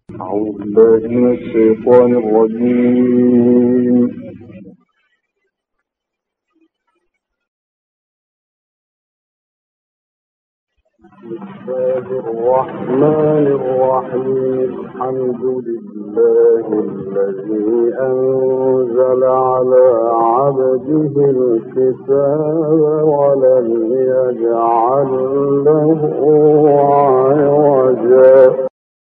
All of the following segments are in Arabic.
أعوذ بالله من الشيطان الرجيم. بسم الله الرحمن الرحيم. الحمد لله الذي أنزل على عبده الكتاب ولم يجعل له عوجا.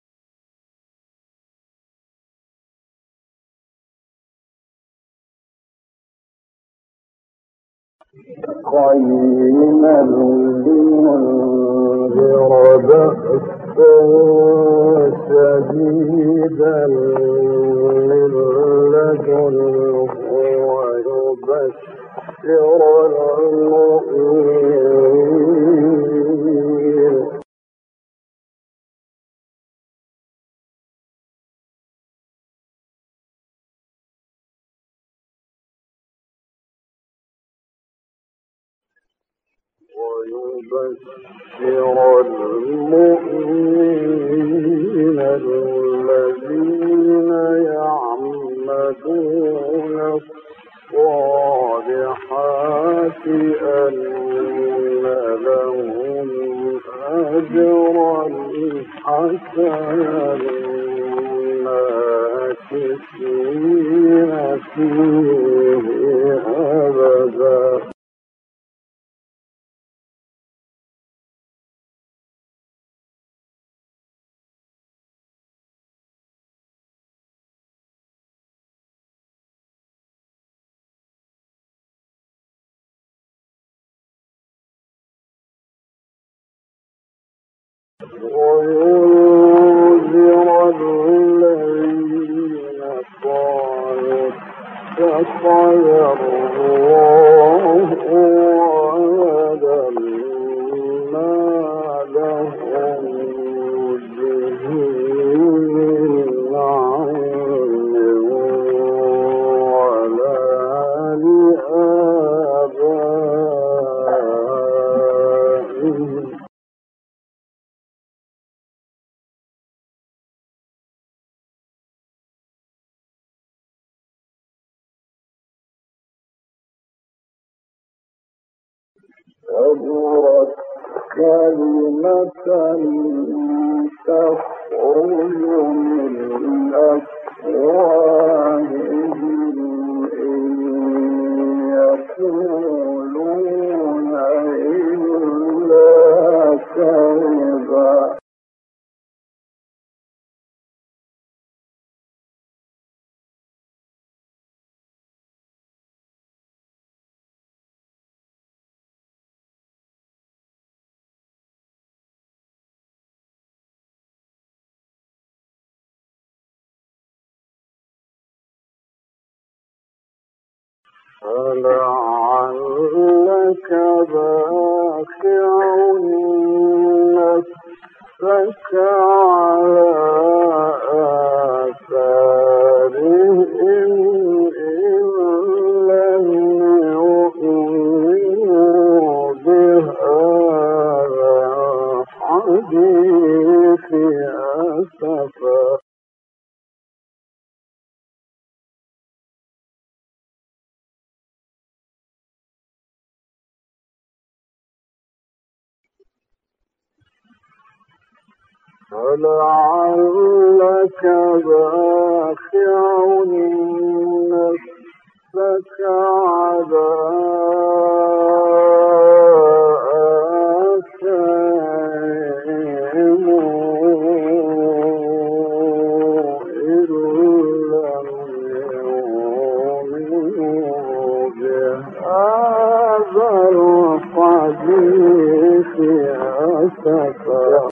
قيما لينذر بأسا شديدا من لدنه ويبشر المؤمنين الذين يعملون الصالحات أن لهم أجرا حسنا ماكثين فيه أبدا. وينذر الذين قالوا اتخذ الله ولدا ما لهم به من علم ولا لآبائهم كبرت كلمة تخرج من أفواههم إن يقولون إلا كذبا. فلعلك باخع نفسك على آثارهم إن لم يؤمنوا بهذا الحديث أسفا. فلعلك باخع نفسك على آثارهم إن لم يؤمنوا بهذا الحديث أسفا.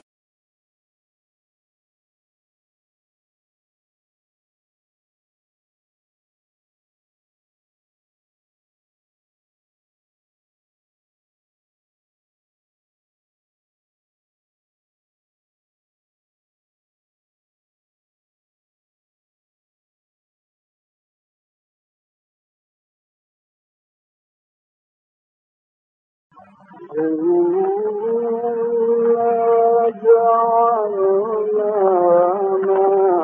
إنا جعلنا ما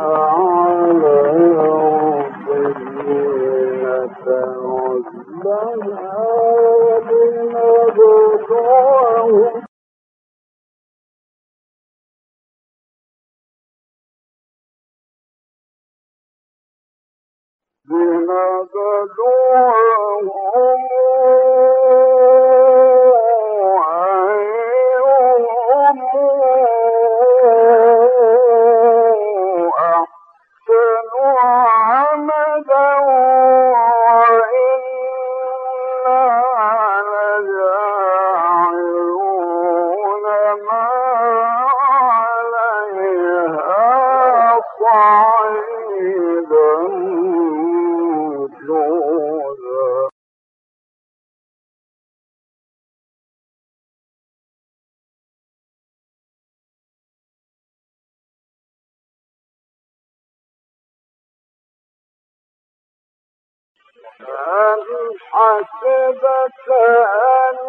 حسبت أن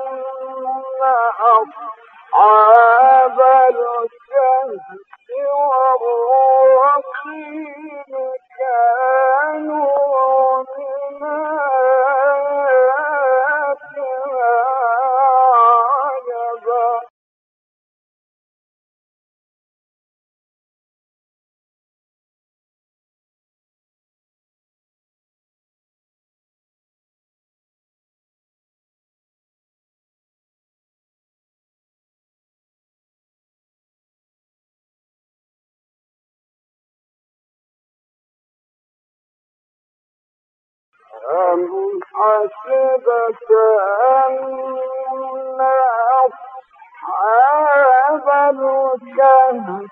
أصحاب الكهف والرقيم كانوا من آياتنا عجبا أم حسبت أن أصحاب الكهف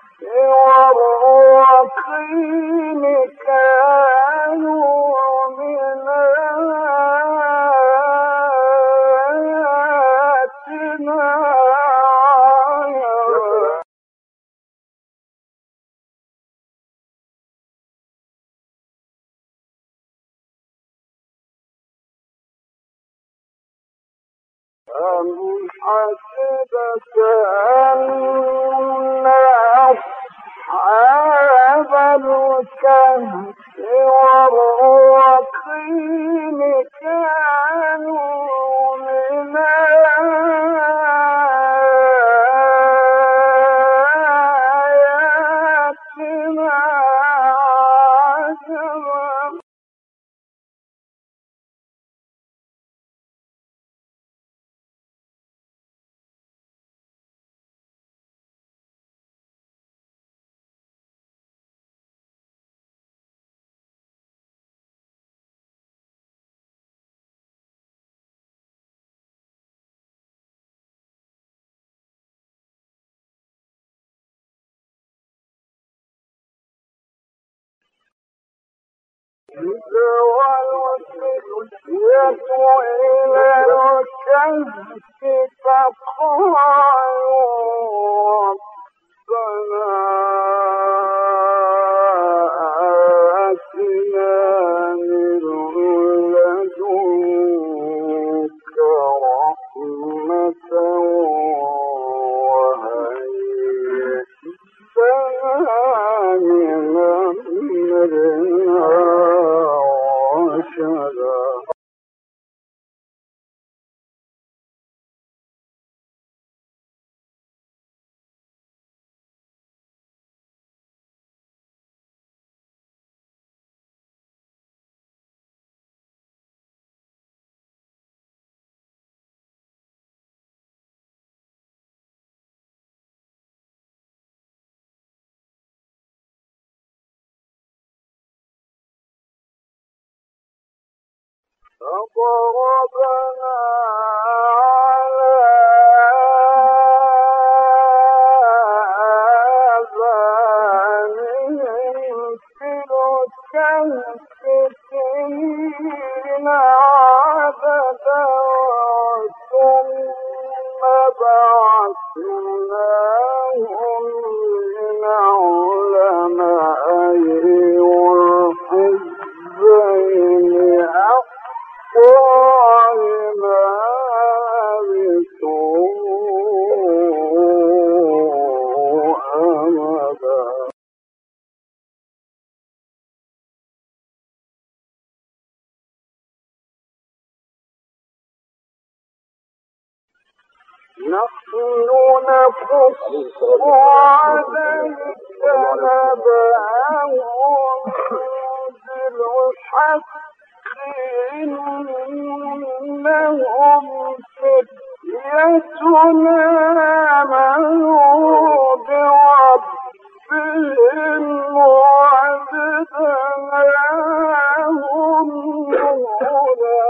والرقيم كانوا من آياتنا عجبا أم حسبت أن أصحاب الكهف والرقيم كانوا من آياتنا عجبا يدعو إلى الكهف فقالوا ربنا آتنا من لدنك رحمة وهيئ لنا من أمرنا رشدا فضربنا على آذانهم في الكهف سنين عددا ثم بعثناهم لنعلم أي الحزبين لما لبثوا أمدا نحن نقص عليك نبأهم بالحق بالحق إنهم فتية آمنوا بربهم وزدناهم هدى.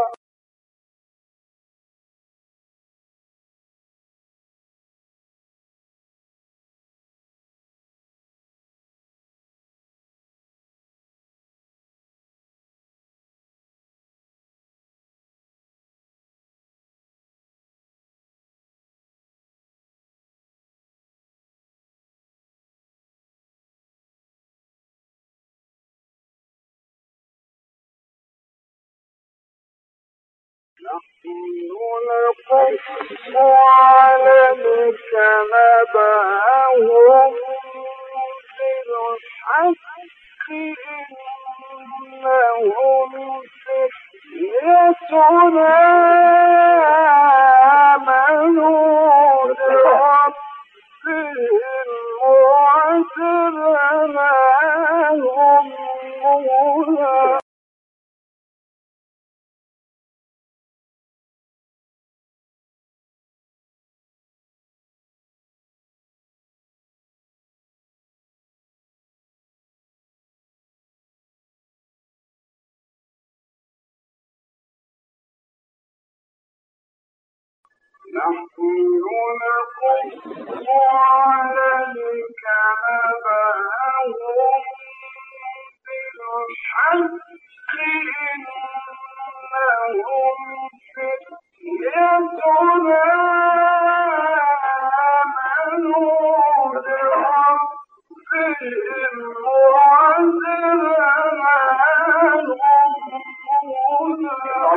نقص عليك نبأهم بالحق إنهم فتية آمنوا بربهم وزدناهم هدى. نحن نقص عليك نبأهم بالحق إنهم فتية آمنوا بربهم وزدناهم هدى.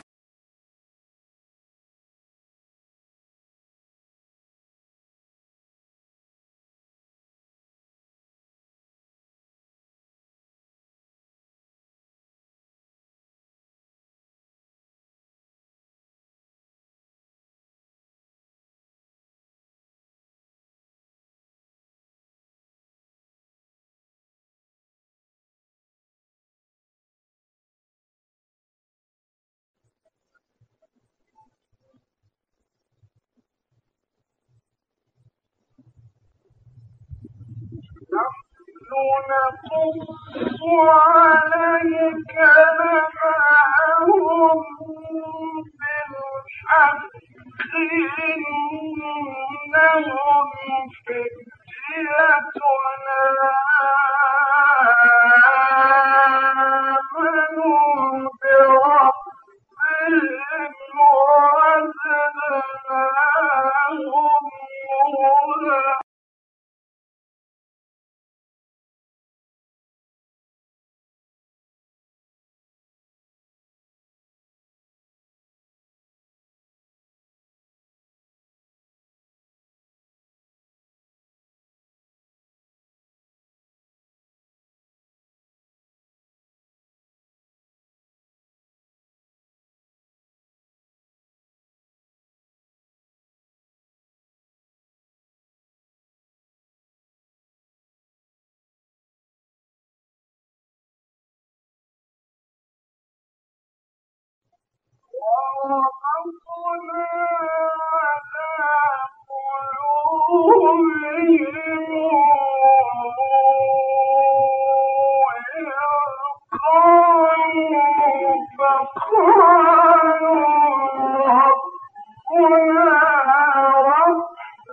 نقص عليك نبأهم بالحق إنهم فتية آمنوا بربهم وزدناهم هدى. وربطنا على قلوبهم إذ قالوا فقالوا ربنا رب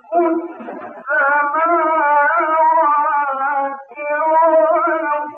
السماوات والأرض.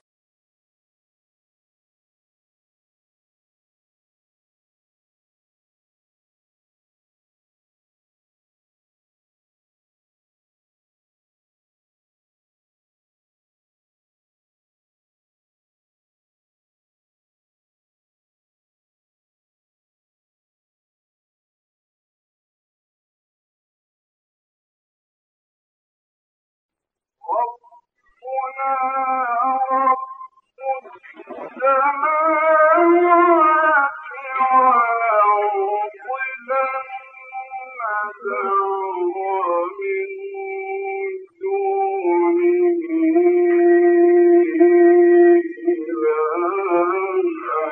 ربنا رب السماوات والأرض لن ندعو من دونه إلها